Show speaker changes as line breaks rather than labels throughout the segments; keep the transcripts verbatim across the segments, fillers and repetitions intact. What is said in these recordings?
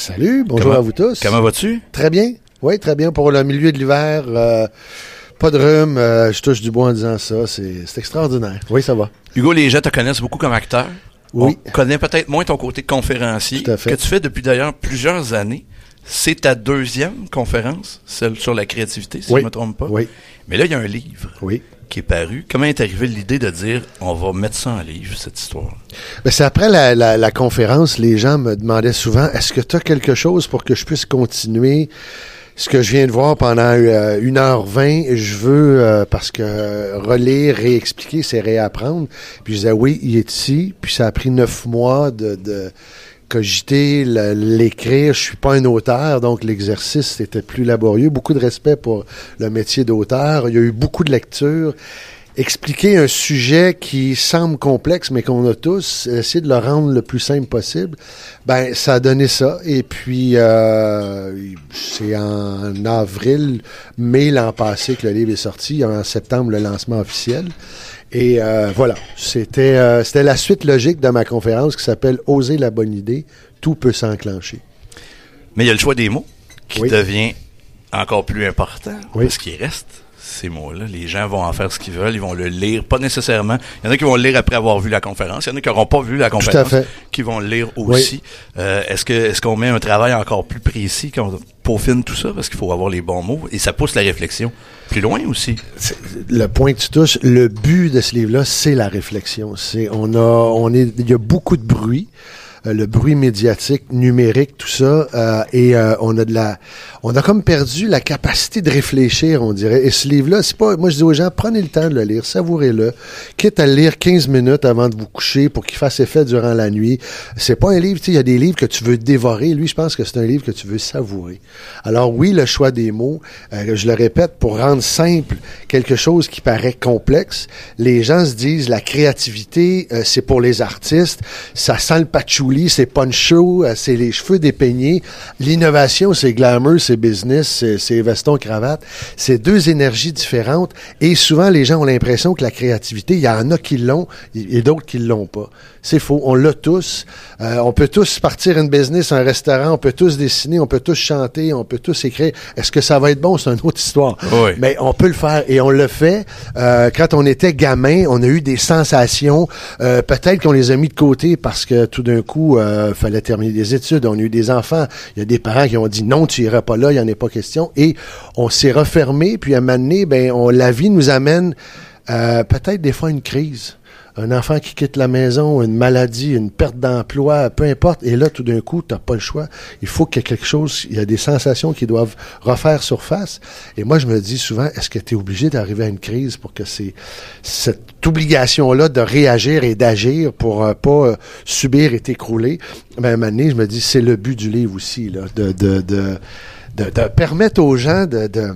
Salut, bonjour
comment,
à vous tous.
Comment vas-tu?
Très bien. Oui, très bien. Pour le milieu de l'hiver, euh, pas de rhume, euh, je touche du bois en disant ça. C'est, c'est extraordinaire. Oui, ça va.
Hugo, les gens te connaissent beaucoup comme acteur.
Oui.
On connaît peut-être moins ton côté conférencier,
Tout à fait.
que tu fais depuis d'ailleurs plusieurs années. C'est ta deuxième conférence, celle sur la créativité, si
oui.
je ne me trompe pas.
Oui.
Mais là, il y a un livre
oui.
qui est paru. Comment est arrivée l'idée de dire, on va mettre ça en livre, cette histoire?
Ben, c'est après la, la, la conférence, les gens me demandaient souvent, est-ce que tu as quelque chose pour que je puisse continuer ce que je viens de voir pendant euh, une heure vingt? Je veux, euh, parce que euh, relire, réexpliquer, c'est réapprendre. Puis je disais, oui, il est ici. Puis ça a pris neuf mois de... de cogiter, le, l'écrire. Je suis pas un auteur, donc l'exercice était plus laborieux. Beaucoup de respect pour le métier d'auteur. Il y a eu beaucoup de lectures. Expliquer un sujet qui semble complexe, mais qu'on a tous, essayer de le rendre le plus simple possible, ben ça a donné ça. Et puis, euh, c'est en avril, mai l'an passé que le livre est sorti. En septembre, le lancement officiel. Et euh, voilà, c'était euh, c'était la suite logique de ma conférence qui s'appelle « Oser la bonne idée, tout peut s'enclencher ». Mais
il y a le choix des mots qui
oui.
devient encore plus important
oui.
parce qu'il reste ces mots-là. Les gens vont en faire ce qu'ils veulent, ils vont le lire, pas nécessairement. Il y en a qui vont le lire après avoir vu la conférence, il y en a qui n'auront pas vu la conférence, qui vont le lire aussi. Oui. Euh, est-ce que est-ce qu'on met un travail encore plus précis, qu'on peaufine tout ça, parce qu'il faut avoir les bons mots, et ça pousse la réflexion plus loin aussi.
C'est le point que tu touches, le but de ce livre-là, c'est la réflexion. C'est on a on est il y a beaucoup de bruit. Euh, le bruit médiatique, numérique, tout ça, euh, et euh, on a de la, on a comme perdu la capacité de réfléchir, on dirait. Et ce livre-là, c'est pas, moi je dis aux gens, prenez le temps de le lire, savourez-le, quitte à le lire quinze minutes avant de vous coucher pour qu'il fasse effet durant la nuit. C'est pas un livre, tu sais, il y a des livres que tu veux dévorer. Lui, je pense que c'est un livre que tu veux savourer. Alors oui, le choix des mots, euh, je le répète, pour rendre simple quelque chose qui paraît complexe, les gens se disent la créativité, euh, c'est pour les artistes, ça sent le patchouli, c'est poncho, c'est les cheveux dépeignés. L'innovation, c'est glamour, c'est business, c'est, c'est veston, cravate. C'est deux énergies différentes. Et souvent, les gens ont l'impression que la créativité, il y en a qui l'ont et d'autres qui l'ont pas. C'est faux. On l'a tous. Euh, on peut tous partir une business, un restaurant, on peut tous dessiner, on peut tous chanter, on peut tous écrire. Est-ce que ça va être bon? C'est une autre histoire.
Oui.
Mais on peut le faire et on le fait. Euh, quand on était gamin, on a eu des sensations. Euh, peut-être qu'on les a mis de côté parce que tout d'un coup, Euh, fallait terminer des études, on a eu des enfants, il y a des parents qui ont dit non, tu iras pas là, il n'y en a pas question, et on s'est refermé, puis à un moment donné, ben, on, la vie nous amène euh, peut-être des fois une crise. Un enfant qui quitte la maison, une maladie, une perte d'emploi, peu importe, et là, tout d'un coup, t'as pas le choix. Il faut qu'il y ait quelque chose, il y a des sensations qui doivent refaire surface. Et moi, je me dis souvent, est-ce que tu es obligé d'arriver à une crise pour que c'est cette obligation-là de réagir et d'agir pour euh, pas euh, subir et t'écrouler? Ben, à un moment donné, je me dis, c'est le but du livre aussi, là, de, de, de, de, de permettre aux gens de, de,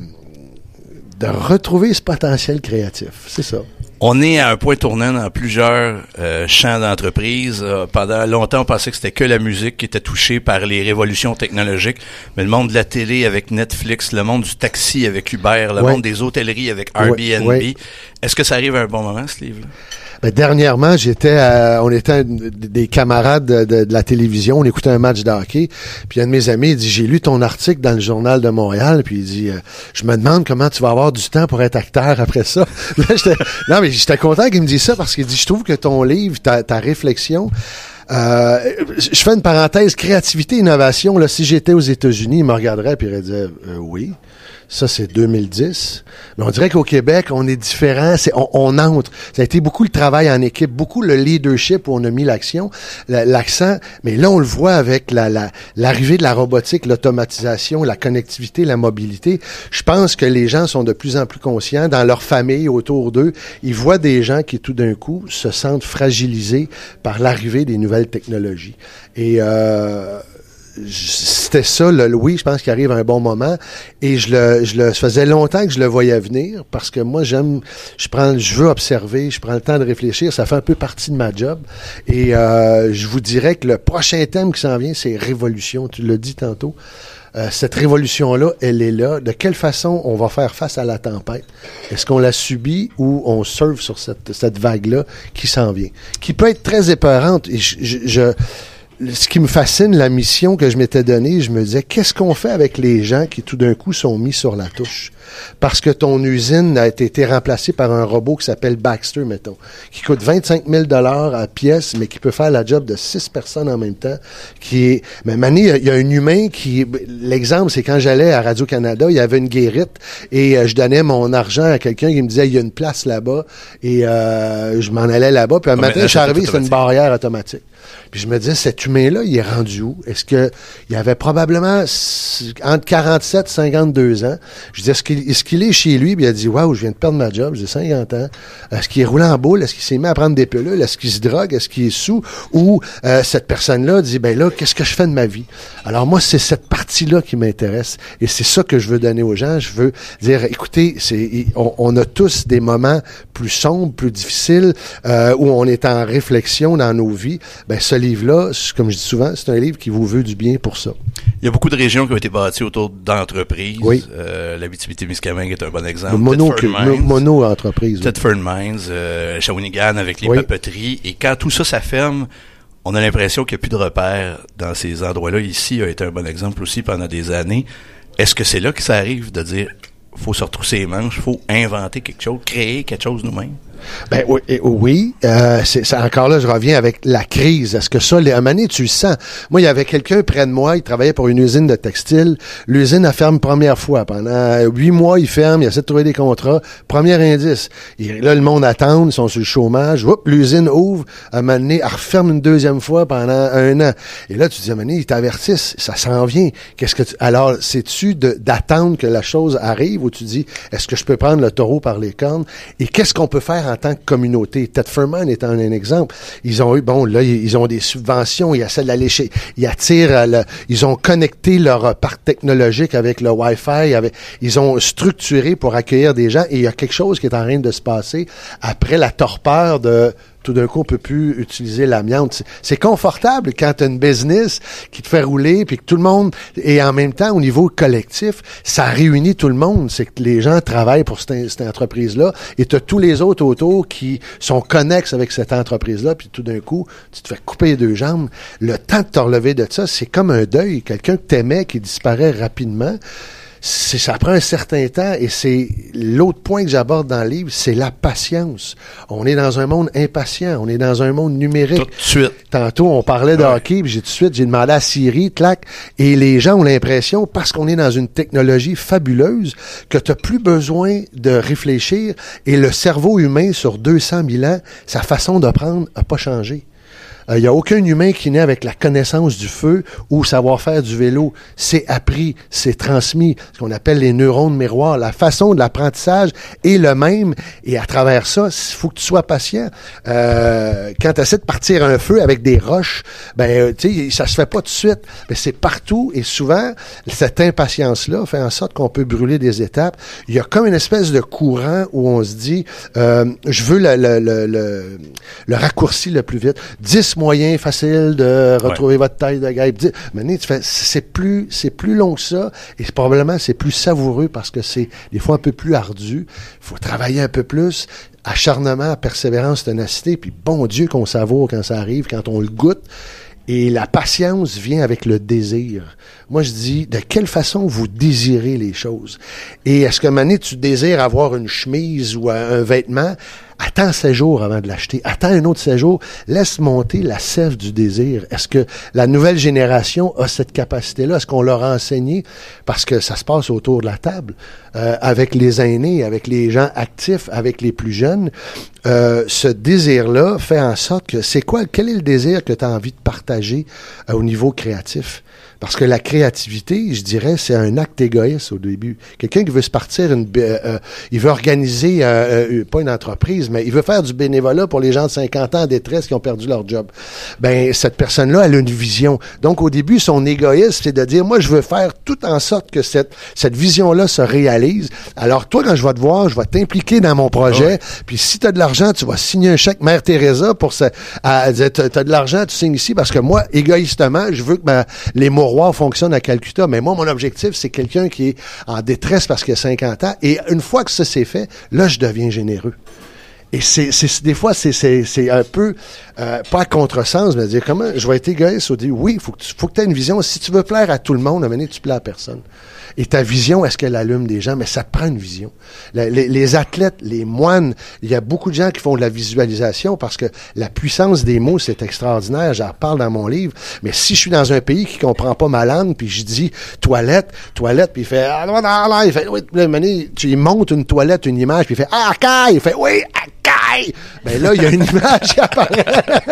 de retrouver ce potentiel créatif. C'est ça.
On est à un point tournant dans plusieurs euh, champs d'entreprise. Euh, pendant longtemps, on pensait que c'était que la musique qui était touchée par les révolutions technologiques. Mais le monde de la télé avec Netflix, le monde du taxi avec Uber, le
ouais.
monde des hôtelleries avec Airbnb. Ouais, ouais. Est-ce que ça arrive à un bon moment, ce livre-là?
Ben, dernièrement, j'étais, à, on était des camarades de, de, de la télévision, on écoutait un match de hockey, puis un de mes amis, il dit, j'ai lu ton article dans le Journal de Montréal, puis il dit, euh, je me demande comment tu vas avoir du temps pour être acteur après ça. Là, j'étais, non, mais j'étais content qu'il me dise ça, parce qu'il dit, je trouve que ton livre, ta, ta réflexion, euh, je fais une parenthèse, créativité, innovation, là, si j'étais aux États-Unis, il me regarderait, puis il dirait, euh, oui. Ça, c'est deux mille dix. Mais on dirait qu'au Québec, on est différent. C'est, on, on entre. Ça a été beaucoup le travail en équipe, beaucoup le leadership où on a mis l'action, l'accent. Mais là, on le voit avec la, la, l'arrivée de la robotique, l'automatisation, la connectivité, la mobilité. Je pense que les gens sont de plus en plus conscients. Dans leur famille, autour d'eux, ils voient des gens qui, tout d'un coup, se sentent fragilisés par l'arrivée des nouvelles technologies. Et... euh c'était ça, le oui, je pense qu'il arrive à un bon moment. Et je le, je le, ça faisait longtemps que je le voyais venir parce que moi, j'aime, je prends, je veux observer, je prends le temps de réfléchir. Ça fait un peu partie de ma job. Et euh, je vous dirais que le prochain thème qui s'en vient, c'est révolution. Tu l'as dit tantôt. Euh, cette révolution-là, elle est là. De quelle façon on va faire face à la tempête? Est-ce qu'on la subit ou on surfe sur cette, cette vague-là qui s'en vient? Qui peut être très épeurante. Et je, je, je ce qui me fascine, la mission que je m'étais donnée, je me disais, qu'est-ce qu'on fait avec les gens qui tout d'un coup sont mis sur la touche? Parce que ton usine a été remplacée par un robot qui s'appelle Baxter, mettons, qui coûte vingt-cinq mille dollars à pièce, mais qui peut faire la job de six personnes en même temps, qui est, mais Mané, il y a un humain qui, l'exemple, c'est quand j'allais à Radio-Canada, il y avait une guérite, et euh, je donnais mon argent à quelqu'un qui me disait, il y a une place là-bas, et euh, je m'en allais là-bas, puis un matin, je suis arrivé, c'était une barrière automatique. Puis je me disais, cet humain-là, il est rendu où? Est-ce que il avait probablement entre quarante-sept et cinquante-deux ans? Je disais, est-ce qu'il, est-ce qu'il est chez lui? Puis il a dit, waouh, je viens de perdre ma job, j'ai cinquante ans. Est-ce qu'il est roulé en boule? Est-ce qu'il s'est mis à prendre des pilules? Est-ce qu'il se drogue? Est-ce qu'il est sous? Ou euh, cette personne-là dit, ben là, qu'est-ce que je fais de ma vie? Alors moi, c'est cette partie-là qui m'intéresse. Et c'est ça que je veux donner aux gens. Je veux dire, écoutez, c'est, on, on a tous des moments plus sombres, plus difficiles, euh, où on est en réflexion dans nos vies. Ben, ce livre-là, comme je dis souvent, c'est un livre qui vous veut du bien pour ça.
Il y a beaucoup de régions qui ont été bâties autour d'entreprises.
Oui.
Euh, l'Abitibi-Témiscamoning est un bon exemple.
Mono, mono entreprise.
Thetford Mines, euh, Shawinigan avec les
oui.
papeteries. Et quand tout ça s'afferme, on a l'impression qu'il n'y a plus de repères dans ces endroits-là. Ici a été un bon exemple aussi pendant des années. Est-ce que c'est là que ça arrive de dire, faut se retrousser les manches, faut inventer quelque chose, créer quelque chose nous-mêmes?
Ben oui, oui euh, c'est, c'est encore là, je reviens avec la crise. Est-ce que ça, les, à un moment donné, tu le sens? Moi, il y avait quelqu'un près de moi, il travaillait pour une usine de textile. L'usine, elle ferme première fois. Pendant huit mois, il ferme, il essaie de trouver des contrats. Premier indice. Et là, le monde attend, ils sont sur le chômage. Oups, l'usine ouvre. À un moment donné, elle referme une deuxième fois pendant un an. Et là, tu dis, à un moment donné, ils t'avertissent, ça s'en vient. Qu'est-ce que tu... Alors, sais-tu de, d'attendre que la chose arrive ou tu dis, est-ce que je peux prendre le taureau par les cornes? Et qu'est-ce qu'on peut faire en tant que communauté? Thetford Mines étant un exemple. Ils ont eu, bon, là, ils ont des subventions, ils essaient de l'aller chez, ils attirent, le, ils ont connecté leur parc technologique avec le Wi-Fi, avec, ils ont structuré pour accueillir des gens et il y a quelque chose qui est en train de se passer après la torpeur de tout d'un coup, on peut plus utiliser l'amiante. C'est confortable quand tu as une business qui te fait rouler, puis que tout le monde, et en même temps, au niveau collectif, ça réunit tout le monde. C'est que les gens travaillent pour cette, cette entreprise-là, et tu as tous les autres autour qui sont connexes avec cette entreprise-là, puis tout d'un coup, tu te fais couper les deux jambes. Le temps de te relever de ça, c'est comme un deuil. Quelqu'un que t'aimais qui disparaît rapidement. C'est, ça prend un certain temps et c'est l'autre point que j'aborde dans le livre, c'est la patience. On est dans un monde impatient, on est dans un monde numérique.
Tout de suite.
Tantôt, on parlait de ouais. hockey, puis j'ai tout de suite, j'ai demandé à Siri, clac, et les gens ont l'impression, parce qu'on est dans une technologie fabuleuse, que tu n'as plus besoin de réfléchir et le cerveau humain sur deux cent mille ans, sa façon d'apprendre n'a pas changé. Il euh, n'y a aucun humain qui naît avec la connaissance du feu ou savoir-faire du vélo. C'est appris, c'est transmis, ce qu'on appelle les neurones miroirs. La façon de l'apprentissage est le même et à travers ça, il faut que tu sois patient. Euh, quand tu essaies de partir un feu avec des roches, ben tu sais, ça se fait pas tout de suite. Mais c'est partout et souvent, cette impatience-là fait en sorte qu'on peut brûler des étapes. Il y a comme une espèce de courant où on se dit, euh, je veux le, le, le, le, le raccourci le plus vite. dix moyen facile de retrouver ouais. votre taille de guêpe. Maintenant, tu fais, c'est plus, c'est plus long que ça et probablement c'est plus savoureux parce que c'est des fois un peu plus ardu. Il faut travailler un peu plus. Acharnement, persévérance, ténacité, puis bon Dieu qu'on savoure quand ça arrive, quand on le goûte. Et la patience vient avec le désir. Moi, je dis, de quelle façon vous désirez les choses? Et est-ce que, Mané, tu désires avoir une chemise ou un vêtement? Attends sept jours avant de l'acheter. Attends un autre sept jours. Laisse monter la sève du désir. Est-ce que la nouvelle génération a cette capacité-là? Est-ce qu'on leur a enseigné? Parce que ça se passe autour de la table, euh, avec les aînés, avec les gens actifs, avec les plus jeunes. Euh, ce désir-là fait en sorte que c'est quoi? Quel est le désir que tu as envie de partager euh, au niveau créatif? Parce que la créativité, je dirais, c'est un acte égoïste au début. Quelqu'un qui veut se partir, une, euh, euh, il veut organiser, euh, euh, pas une entreprise, mais il veut faire du bénévolat pour les gens de cinquante ans en détresse qui ont perdu leur job. Ben, cette personne-là, elle a une vision. Donc, au début, son égoïsme, c'est de dire, moi, je veux faire tout en sorte que cette, cette vision-là se réalise. Alors, toi, quand je vais te voir, je vais t'impliquer dans mon projet. Ouais. Puis, si tu as de l'argent, tu vas signer un chèque Mère Teresa pour ça. Tu as de l'argent, tu signes ici parce que moi, égoïstement, je veux que ma, les mots fonctionne à Calcutta, mais moi, mon objectif, c'est quelqu'un qui est en détresse parce qu'il a cinquante ans, et une fois que ça s'est fait, là, je deviens généreux. Et c'est, c'est des fois, c'est, c'est, c'est un peu, euh, pas à contresens, mais dire comment, je vais être égoïste, au dire, oui, il faut que tu, faut que tu aies une vision. Si tu veux plaire à tout le monde, à un moment donné, tu plais à personne. Et ta vision, est-ce qu'elle allume des gens? Mais ça prend une vision. Les, les, les athlètes, les moines, il y a beaucoup de gens qui font de la visualisation parce que la puissance des mots, c'est extraordinaire. J'en parle dans mon livre. Mais si je suis dans un pays qui comprend pas ma langue, puis je dis toilette, toilette, puis il fait, ah, non, non, non, il fait, oui, tu montes une toilette, une image, puis il fait, ah, caille, il fait, oui, ah, caille. Ben là, il y a une image qui apparaît.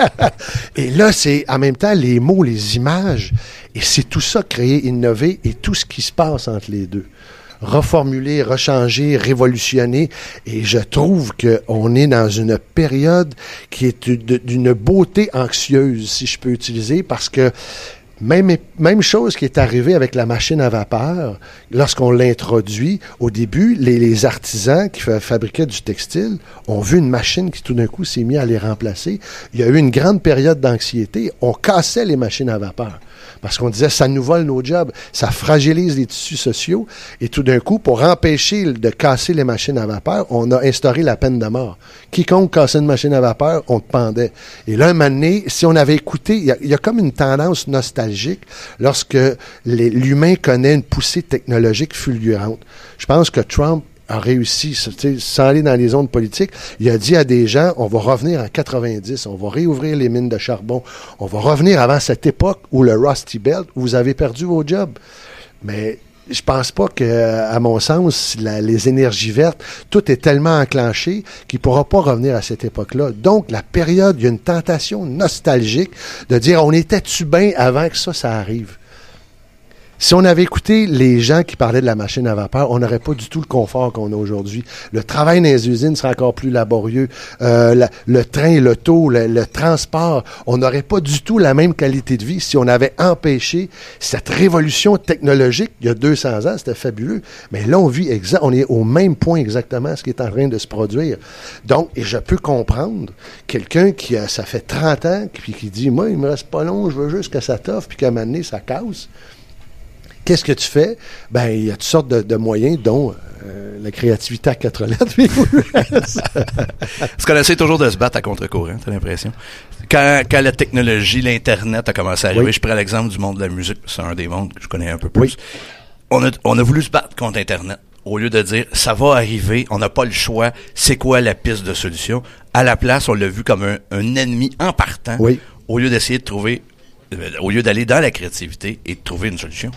Et là, c'est, en même temps, les mots, les images, et c'est tout ça, créer, innover, et tout ce qui se passe entre les deux. Reformuler, rechanger, révolutionner. Et je trouve qu'on est dans une période qui est d'une beauté anxieuse, si je peux utiliser, parce que Même, même chose qui est arrivée avec la machine à vapeur. Lorsqu'on l'introduit, au début, les, les artisans qui fabriquaient du textile ont vu une machine qui tout d'un coup s'est mise à les remplacer. Il y a eu une grande période d'anxiété. On cassait les machines à vapeur. Parce qu'on disait, ça nous vole nos jobs, ça fragilise les tissus sociaux. Et tout d'un coup, pour empêcher de casser les machines à vapeur, on a instauré la peine de mort. Quiconque cassait une machine à vapeur, on te pendait. Et là, un moment donné, si on avait écouté, il y a, il y a comme une tendance nostalgique lorsque les, l'humain connaît une poussée technologique fulgurante. Je pense que Trump a réussi, sans aller dans les zones politiques, il a dit à des gens, on va revenir en quatre-vingt-dix, on va réouvrir les mines de charbon, on va revenir avant cette époque où le Rusty Belt, où vous avez perdu vos jobs. Mais je pense pas que, à mon sens, la, les énergies vertes, tout est tellement enclenché qu'il pourra pas revenir à cette époque-là. Donc, la période, il y a une tentation nostalgique de dire, on était-tu bien avant que ça, ça arrive? Si on avait écouté les gens qui parlaient de la machine à vapeur, on n'aurait pas du tout le confort qu'on a aujourd'hui. Le travail dans les usines serait encore plus laborieux. Euh, la, le train, l'auto, le, le transport, on n'aurait pas du tout la même qualité de vie si on avait empêché cette révolution technologique il y a deux cents ans. C'était fabuleux. Mais là, on vit exa- on est au même point exactement ce qui est en train de se produire. Donc, et je peux comprendre quelqu'un qui a, ça fait trente ans, puis qui dit, moi, il me reste pas long, je veux juste que ça t'offre, puis qu'à un moment donné, ça casse. Qu'est-ce que tu fais? Ben, il y a toutes sortes de, de moyens, dont euh, la créativité à quatre lettres.
Est-ce qu'on essaie toujours de se battre à contre-courant, t'as l'impression? Quand, quand la technologie, l'Internet a commencé à arriver, oui. Je prends l'exemple du monde de la musique, c'est un des mondes que je connais un peu plus. Oui. On a, on a voulu se battre contre Internet. Au lieu de dire, ça va arriver, on n'a pas le choix, c'est quoi la piste de solution? À la place, on l'a vu comme un, un ennemi en partant, oui. Au lieu d'essayer de trouver, euh, au lieu d'aller dans la créativité et de trouver une solution.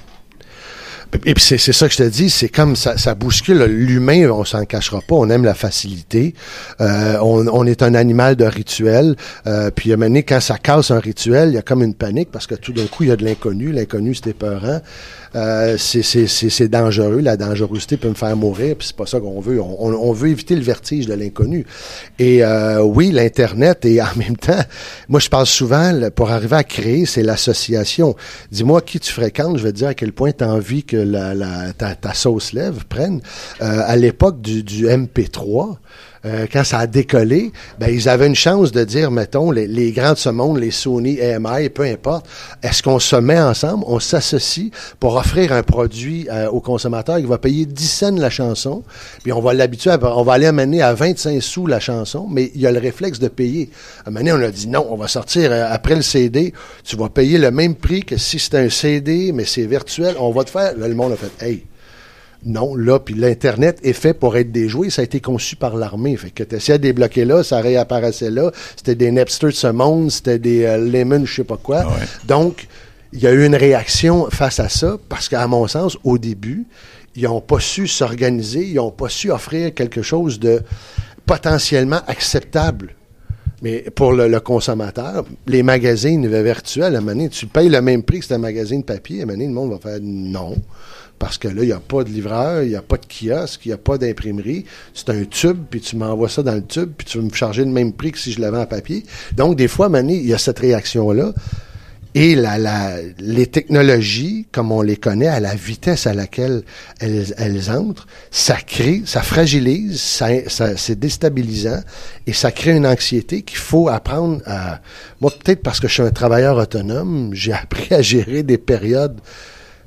Et puis c'est, c'est ça que je te dis, c'est comme ça, ça bouscule l'humain, on s'en cachera pas, on aime la facilité, euh, on, on est un animal de rituel, euh, puis à un moment donné, quand ça casse un rituel, il y a comme une panique parce que tout d'un coup, il y a de l'inconnu, l'inconnu c'est épeurant, euh, c'est, c'est, c'est, c'est dangereux, la dangerosité peut me faire mourir, puis c'est pas ça qu'on veut, on, on, on veut éviter le vertige de l'inconnu. Et euh, oui, l'Internet, et en même temps, moi je parle souvent, pour arriver à créer, c'est l'association. Dis-moi qui tu fréquentes, je vais te dire à quel point tu as envie que La, la, ta, ta sauce lèvre prenne. Euh, à l'époque du, du M P trois, euh, quand ça a décollé, ben ils avaient une chance de dire, mettons, les, les grands de ce monde, les Sony, A M I, peu importe, est-ce qu'on se met ensemble, on s'associe pour offrir un produit euh, au consommateur qui va payer dix cents la chanson, puis on va l'habituer, à, on va aller amener à vingt-cinq sous la chanson, mais il y a le réflexe de payer. À un moment donné, on a dit non, on va sortir euh, après le C D, tu vas payer le même prix que si c'était un C D, mais c'est virtuel, on va te faire. Là, le monde a fait, hey, non, là, puis l'Internet est fait pour être déjoué, ça a été conçu par l'armée. Fait que tu essayais de débloquer là, ça réapparaissait là, c'était des Napster de ce monde, c'était des euh, Lemon, je sais pas quoi. Ouais. Donc, il y a eu une réaction face à ça, parce qu'à mon sens, au début, ils n'ont pas su s'organiser, ils n'ont pas su offrir quelque chose de potentiellement acceptable. Mais pour le, le consommateur, les magazines virtuels, à un moment donné, tu payes le même prix que c'est un magazine papier, à un moment donné, le monde va faire non. Parce que là, il n'y a pas de livreur, il n'y a pas de kiosque, il n'y a pas d'imprimerie. C'est un tube, puis tu m'envoies ça dans le tube, puis tu vas me charger le même prix que si je l'avais en papier. Donc, des fois, à un moment donné, il y a cette réaction-là. Et la, la, les technologies, comme on les connaît, à la vitesse à laquelle elles, elles entrent, ça crée, ça fragilise, ça, ça, c'est déstabilisant et ça crée une anxiété qu'il faut apprendre à... Moi, peut-être parce que je suis un travailleur autonome, j'ai appris à gérer des périodes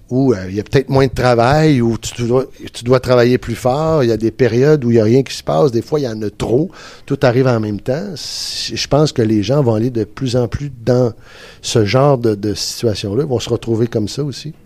où euh, il y a peut-être moins de travail, où tu, tu, dois, tu dois travailler plus fort. Il y a des périodes où il n'y a rien qui se passe. Des fois, il y en a trop. Tout arrive en même temps. Je pense que les gens vont aller de plus en plus dans ce genre de, de situation-là. Ils vont se retrouver comme ça aussi.